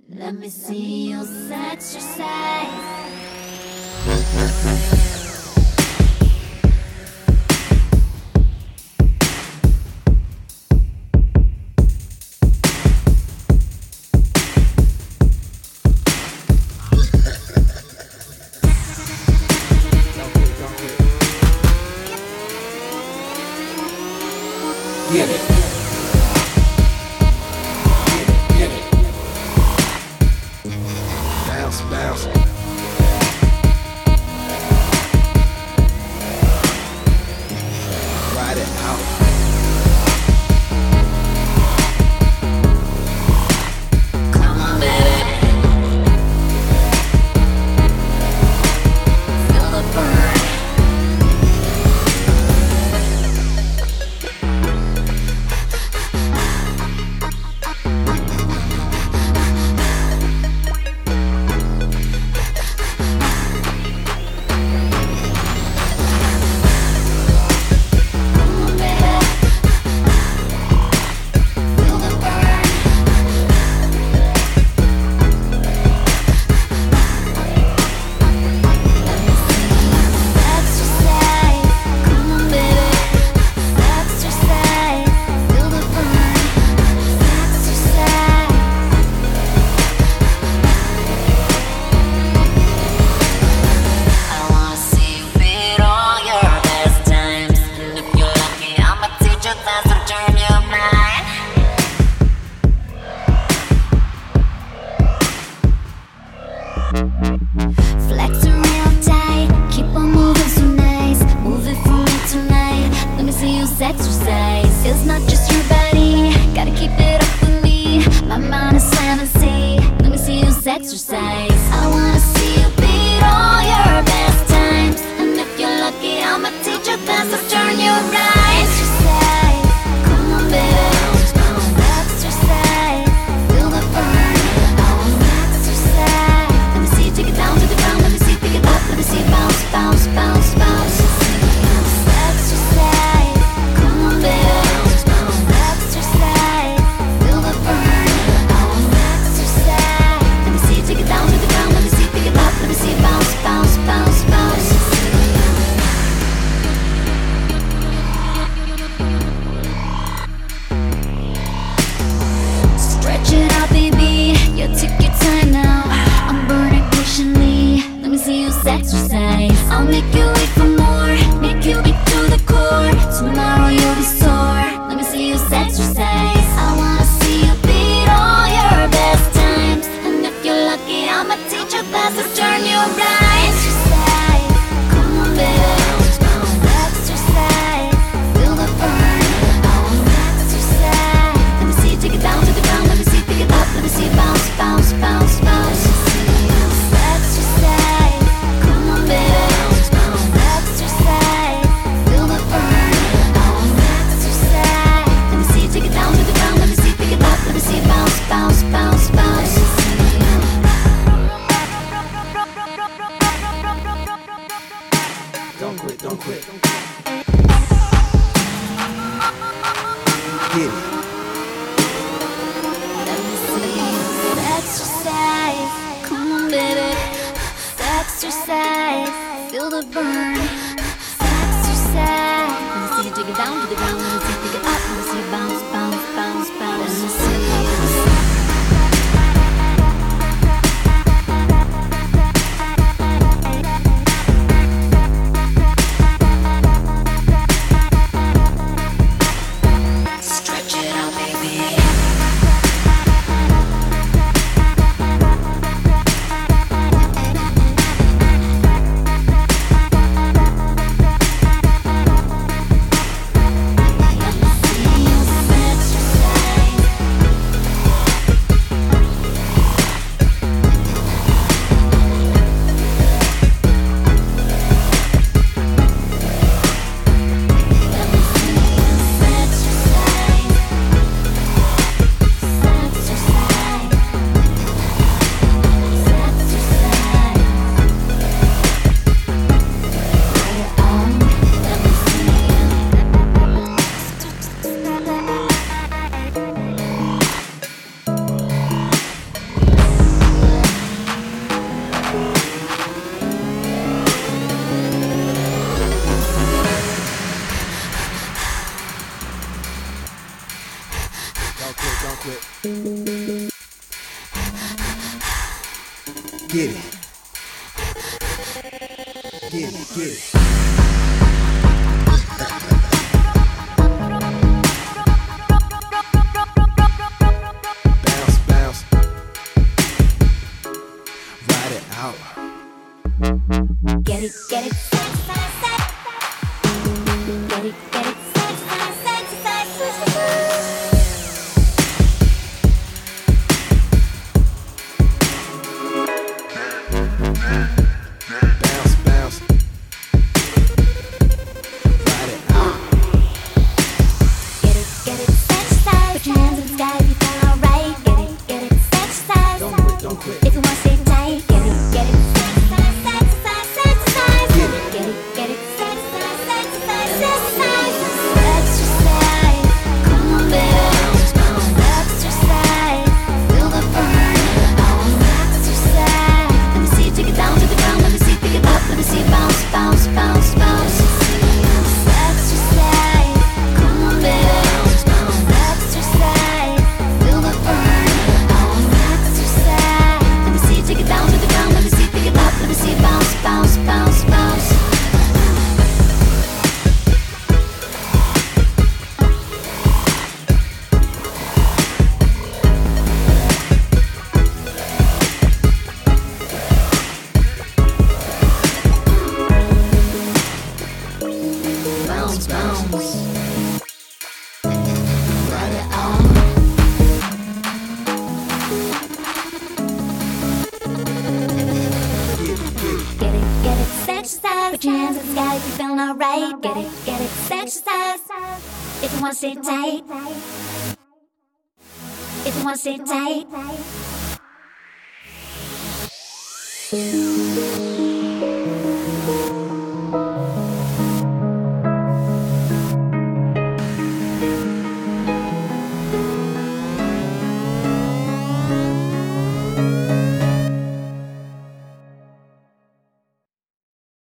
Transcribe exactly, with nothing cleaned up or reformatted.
Let me see you exercise. Get it. Get it. Bounce, bounce. Ride it out. Come on, baby. Feel the burn. Flexing real tight, keep on moving so nice. Move it for me tonight. Let me see you exercise. It's not just your body, gotta keep it up with me. My mind is fantasy. Let me see you exercise. I wanna see you beat all your best times. And if you're lucky, I'ma teach you dance to turn you right. Exercise, come on, baby. Exercise, feel the burn. Take it down to the ground, let me see, pick it up, let me see, bounce, bounce, bounce, bounce. Exercise, come on, baby. Exercise, feel the burn. Exercise, let me see, take it down to the ground, let me see, pick it up, let me see, bounce, bounce, bounce, bounce. Stretch it out, baby, you took your time now. I'm burning patiently, let me see you exercise. I'll make you wait for more, make you beat to the core. Tomorrow you'll be sore, let me see you exercise. I wanna see you beat all your best times. And if you're lucky, I'ma teach you fast to turn you right. Exercise, come on, baby. Exercise, feel the burn. Exercise, let me see you take it down to the ground, let me see you pick it up, let me see you bounce, bounce, bounce, bounce. Exercise, come on, baby. Exercise, feel the burn. Exercise, let me see you take it down to the ground, let me see you pick it up, let me see you bounce, bounce, bounce, bounce. Don't quit, don't quit. Get it. Let me see you exercise, come on, baby. Exercise, feel the burn. Exercise, let me see you take it down to the ground, let me see you pick it up, let me see you bounce, bounce, bounce, bounce. Let me see you. Stretch it out, baby. get it. Get it, get it. Bounce, bounce. Ride it out. Get it, get it, sex, sex, sex. Get it, get it, sex, sex, sex, sex, sex, Bounce, bounce. Ride it out. Get it, get it, sex, sex. Put your hands in the sky if you feel alright. Get it, get it, sex, sex. Don't quit, don't quit. If you want to stay tight. Get it, get it, sex, sex, sex, sex, sex, sex. Get it. Get it, get it, sex, sex, sex, sex, sex, sex. Exercise. Come on, baby. Exercise. Feel the burn. Exercise. Let me see you take it down to the ground. Let me see you pick it up. Let me see you bounce, bounce, bounce, bounce. Exercise. Come on, baby. Exercise. Feel the burn. Exercise. Let me see you take it down to the ground. Let me see you pick it up. Let me see you bounce, bounce, bounce, bounce. Bounce, bounce. Ride it out. Get it, get it, exercise. Put your hands in the sky if you're feeling alright. Get it, get it, exercise. If you wanna stay tight. If you wanna stay tight.